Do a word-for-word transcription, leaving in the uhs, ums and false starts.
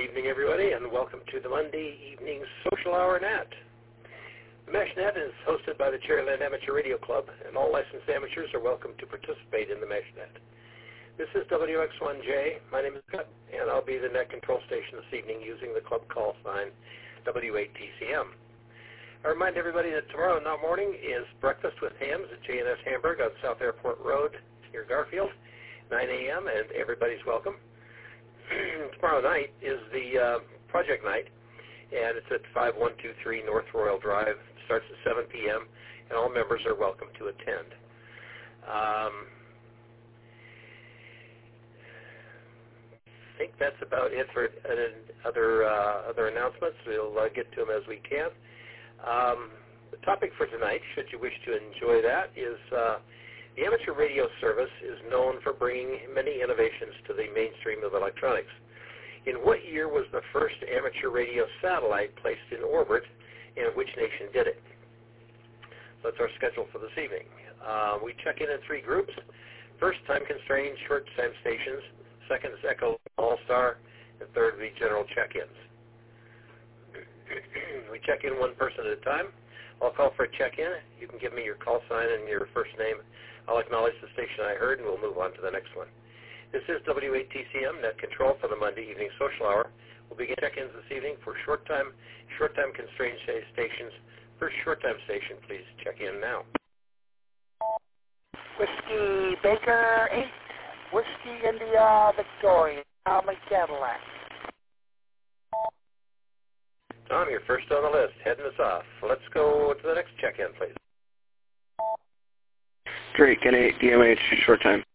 evening, everybody, and welcome to the Monday Evening Social Hour Net. MeshNet is hosted by the Cherryland Amateur Radio Club, and all licensed amateurs are welcome to participate in the MeshNet. This is W X one J. My name is Scott, and I'll be the net control station this evening using the club call sign W eight T C M. I remind everybody that tomorrow morning is Breakfast with Hams at J and S Hamburg on South Airport Road near Garfield, nine a.m., and everybody's welcome. Tomorrow night is the uh, project night, and it's at five one two three North Royal Drive. It starts at seven p.m., and all members are welcome to attend. Um, I think that's about it for uh, other uh, other announcements. We'll uh, get to them as we can. Um, the topic for tonight, should you wish to enjoy that, is uh, the amateur radio service is known for bringing many innovations to the mainstream of electronics. In what year was the first amateur radio satellite placed in orbit, and which nation did it? So that's our schedule for this evening. Uh, we check in in three groups. First, time-constrained short-time stations. Second is Echo All-Star. And third, the general check-ins. We check in one person at a time. I'll call for a check-in. You can give me your call sign and your first name. I'll acknowledge the station I heard, and we'll move on to the next one. This is W eight T C M, Net Control for the Monday Evening Social Hour. We'll begin check-ins this evening for short-time short-time constrained stations. First short-time station, please check in now. Whiskey Baker eight, Whiskey India Victoria, Tom Cadillac. Tom, you're first on the list, heading us off. Let's go to the next check-in, please. Drake, N eight, D M H, short time.